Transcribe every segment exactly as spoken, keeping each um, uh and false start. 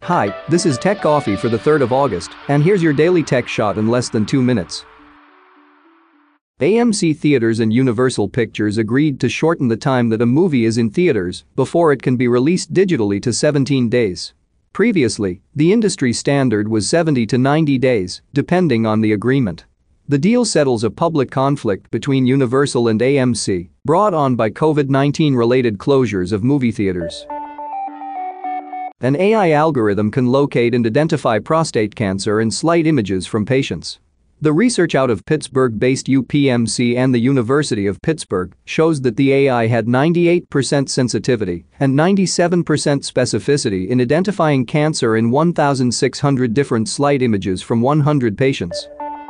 Hi, this is Tech Coffee for the third of August, and here's your daily tech shot in less than two minutes. A M C Theaters and Universal Pictures agreed to shorten the time that a movie is in theaters before it can be released digitally to seventeen days. Previously, the industry standard was seventy to ninety days, depending on the agreement. The deal settles a public conflict between Universal and A M C, brought on by COVID nineteen related closures of movie theaters. An A I algorithm can locate and identify prostate cancer in slight images from patients. The research out of Pittsburgh-based U P M C and the University of Pittsburgh shows that the A I had ninety-eight percent sensitivity and ninety-seven percent specificity in identifying cancer in one thousand six hundred different slight images from one hundred patients.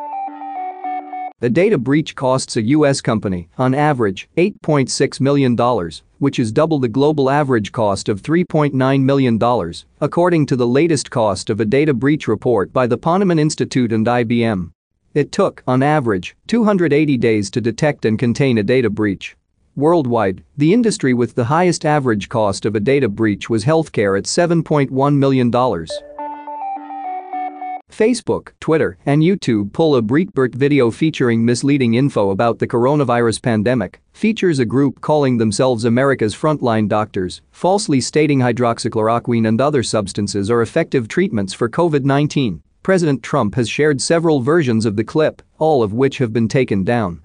A data breach costs a U S company, on average, eight point six million dollars, which is double the global average cost of three point nine million dollars, according to the latest cost of a data breach report by the Ponemon Institute and I B M. It took, on average, two hundred eighty days to detect and contain a data breach. Worldwide, the industry with the highest average cost of a data breach was healthcare at seven point one million dollars. Facebook, Twitter, and YouTube pull a Breitbart video featuring misleading info about the coronavirus pandemic, features a group calling themselves America's Frontline Doctors, falsely stating hydroxychloroquine and other substances are effective treatments for COVID nineteen. President Trump has shared several versions of the clip, all of which have been taken down.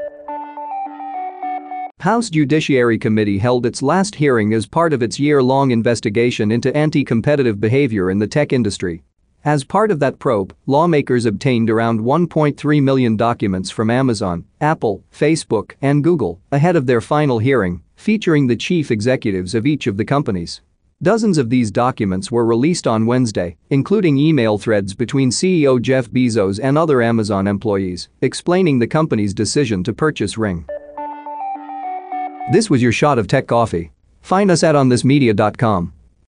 House Judiciary Committee held its last hearing as part of its year-long investigation into anti-competitive behavior in the tech industry. As part of that probe, lawmakers obtained around one point three million documents from Amazon, Apple, Facebook, and Google ahead of their final hearing, featuring the chief executives of each of the companies. Dozens of these documents were released on Wednesday, including email threads between C E O Jeff Bezos and other Amazon employees, explaining the company's decision to purchase Ring. This was your shot of Tech Coffee. Find us at on this media dot com.